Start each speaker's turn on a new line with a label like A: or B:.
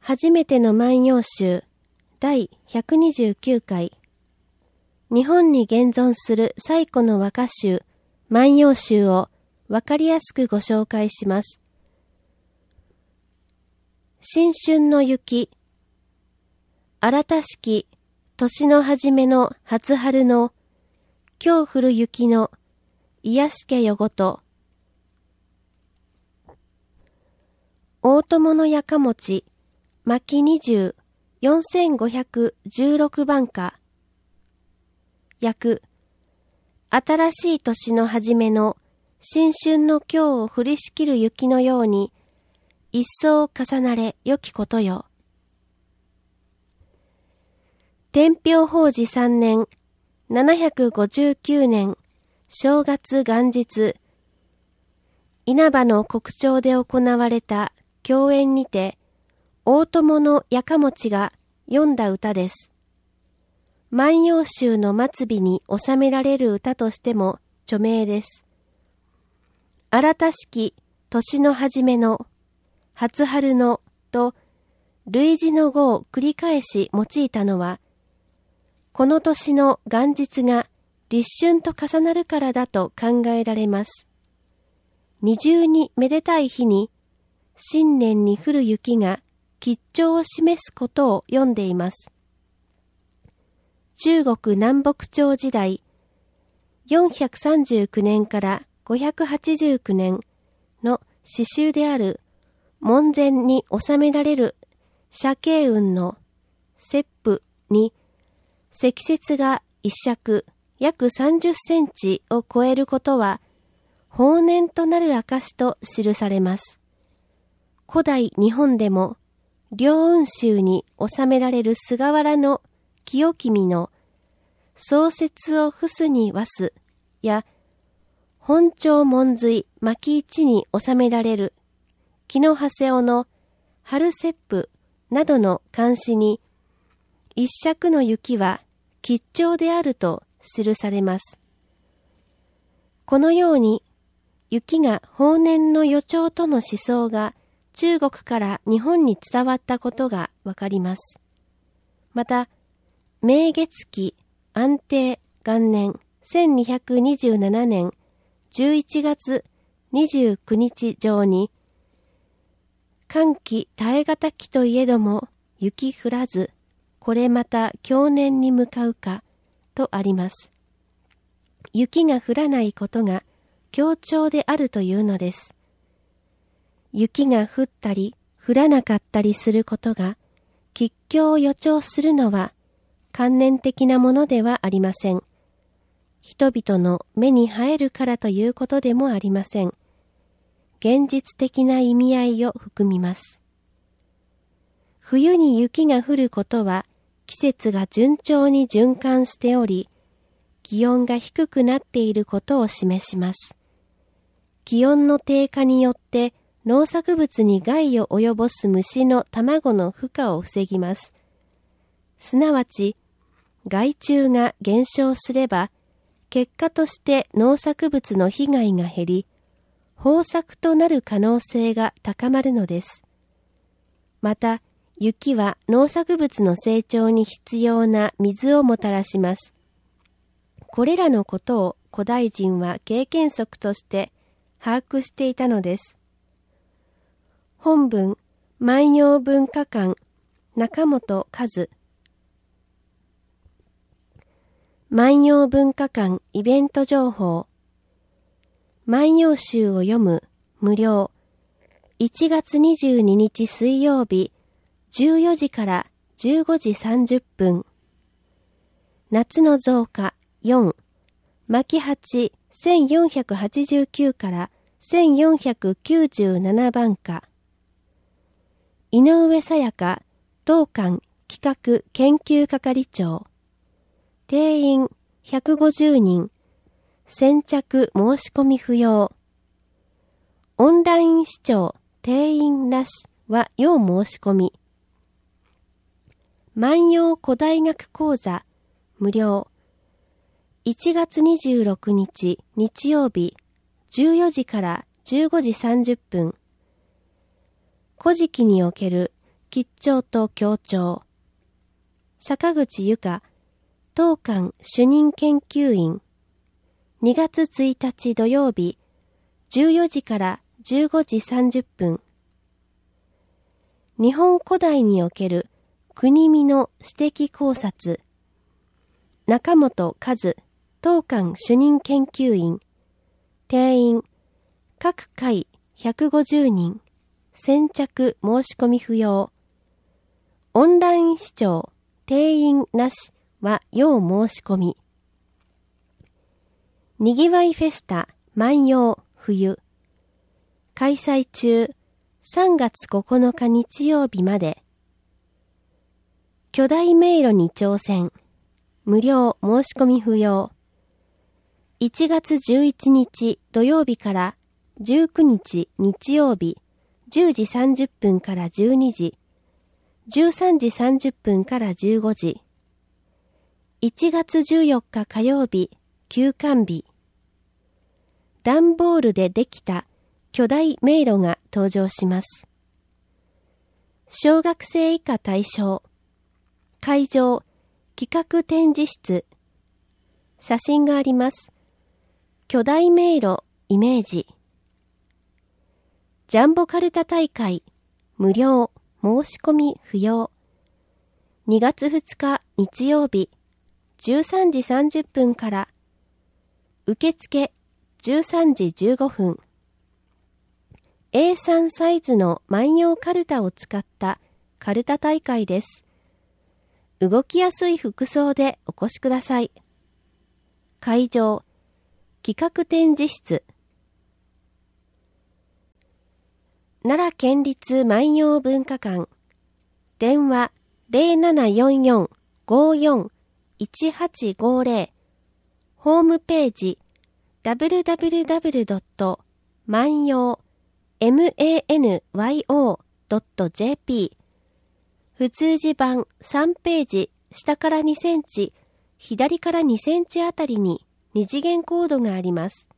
A: 初めての万葉集第129回。日本に現存する最古の和歌集万葉集をわかりやすくご紹介します。新春の雪。新たしき年の初めの初春の今日降る雪の癒しけよごと。大友のやかもち巻20、4516番歌。訳。新しい年の初めの新春の今日を降りしきる雪のように、一層重なれ良きことよ。天平法治3年、759年、正月元日、稲葉の国庁で行われた共演にて、大友のやかもちが詠んだ歌です。万葉集の末尾に収められる歌としても著名です。新たしき年の初めの初春のと類似の語を繰り返し用いたのは、この年の元日が立春と重なるからだと考えられます。二重にめでたい日に新年に降る雪が吉兆を示すことを読んでいます。中国南北朝時代、439年から589年の詩集である門前に収められる社慶雲の雪譜に積雪が一尺約30センチを超えることは豊年となる証と記されます。古代日本でも良雲集に収められる菅原の清君の創設を伏すに和すや本朝門髄巻一に収められる木野長谷雄の春雪譜などの漢詩に一尺の雪は吉兆であると記されます。このように雪が豊年の予兆との思想が中国から日本に伝わったことがわかります。また、明月期安定元年1227年11月29日上に、寒気耐え難きといえども雪降らず、これまた去年に向かうかとあります。雪が降らないことが強調であるというのです。雪が降ったり降らなかったりすることが吉凶を予兆するのは観念的なものではありません。人々の目に入るからということでもありません。現実的な意味合いを含みます。冬に雪が降ることは季節が順調に循環しており、気温が低くなっていることを示します。気温の低下によって農作物に害を及ぼす虫の卵の孵化を防ぎます。すなわち、害虫が減少すれば、結果として農作物の被害が減り、豊作となる可能性が高まるのです。また、雪は農作物の成長に必要な水をもたらします。これらのことを古代人は経験則として把握していたのです。本文、万葉文化館、中本和。万葉文化館イベント情報。万葉集を読む、無料。1月22日水曜日、14時から15時30分。夏の増加4、巻8、1489から1497番歌。井上さやか、当館企画研究係長。定員150人。先着申し込み不要。オンライン視聴定員なしは要申し込み。万葉古代学講座無料。1月26日日曜日14時から15時30分。古事記における吉兆と強調。坂口由香、当館主任研究員。2月1日土曜日、14時から15時30分。日本古代における国見の史的考察。中本和、当館主任研究員。定員、各回150人。先着申し込み不要。オンライン視聴、定員なしは要申し込み。にぎわいフェスタ万葉冬。開催中、3月9日日曜日まで。巨大迷路に挑戦。無料申し込み不要。1月11日土曜日から19日日曜日、10時30分から12時、13時30分から15時。1月14日火曜日、休館日。段ボールでできた巨大迷路が登場します。小学生以下対象。会場、企画展示室。写真があります。巨大迷路イメージ。ジャンボカルタ大会、無料、申し込み不要。2月2日日曜日、13時30分から。受付、13時15分。A3 サイズの万葉カルタを使ったカルタ大会です。動きやすい服装でお越しください。会場、企画展示室。奈良県立万葉文化館。電話0744-54-1850。ホームページ www.manyo.jp。普通字版3ページ下から2センチ、左から2センチあたりに二次元コードがあります。